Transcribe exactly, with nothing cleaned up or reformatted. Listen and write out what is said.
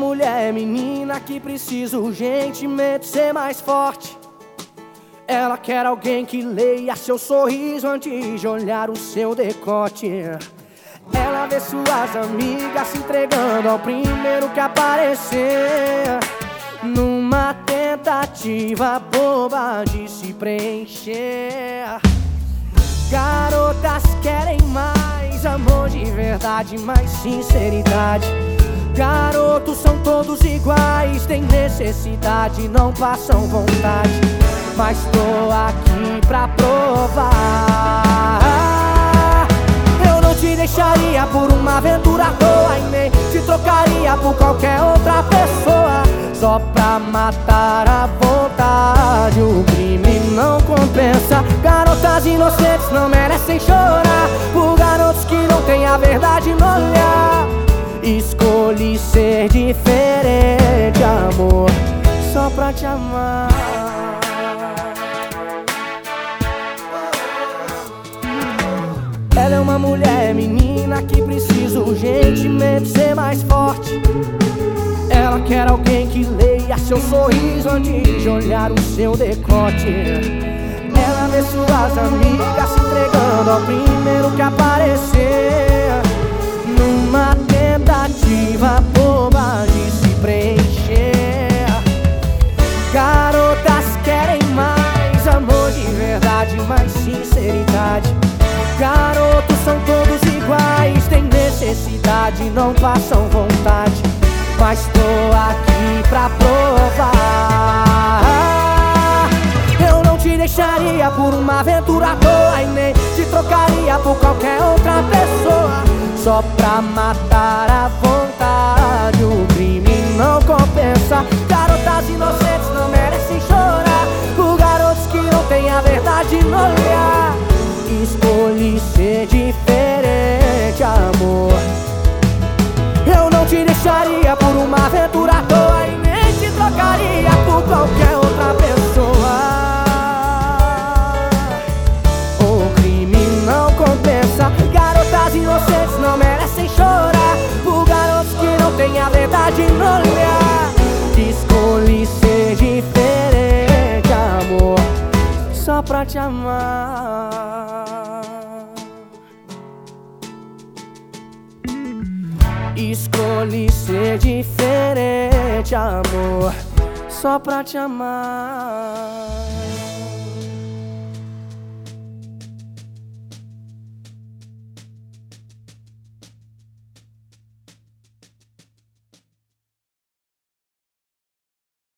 mulher, menina que precisa urgentemente ser mais forte. Ela quer alguém que leia seu sorriso antes de olhar o seu decote. Ela vê suas amigas se entregando ao primeiro que aparecer, numa tentativa boba de se preencher. Garotas querem mais amor de verdade, mais sinceridade. Garotos são todos iguais, têm necessidade, não passam vontade. Mas tô aqui pra provar. Eu não te deixaria por uma aventura à toa, e nem te trocaria por qualquer outra pessoa, só pra matar a vontade. O crime não compensa. Garotas inocentes não merecem chorar por garotos que não têm a verdade no olhar. Escolhi ser diferente, amor, só pra te amar. Ela é uma mulher, menina que precisa urgentemente ser mais forte. Ela quer alguém que leia seu sorriso antes de olhar o seu decote. Ela vê suas amigas se entregando ao primeiro que aparecer, numa tentativa boba de se preencher. Garotas querem mais amor de verdade, mais sinceridade. Garotos são todos iguais, têm necessidade, não passam vontade. Mas tô aqui pra provar. Eu não te deixaria por uma aventura à toa, e nem te trocaria por qualquer outra pessoa, só pra matar a vontade. O crime não compensa. Garotas inocentes não merecem chorar por garotos que não têm a verdade no olhar. Escolhi ser diferente, amor. Eu não te deixaria por uma aventura à toa, e nem te trocaria por qualquer outra pessoa. O crime não compensa. Garotas inocentes não merecem chorar por garotos que não têm a verdade no olhar. Escolhi ser diferente, amor, só pra te amar. Escolhi ser diferente, amor, só pra te amar.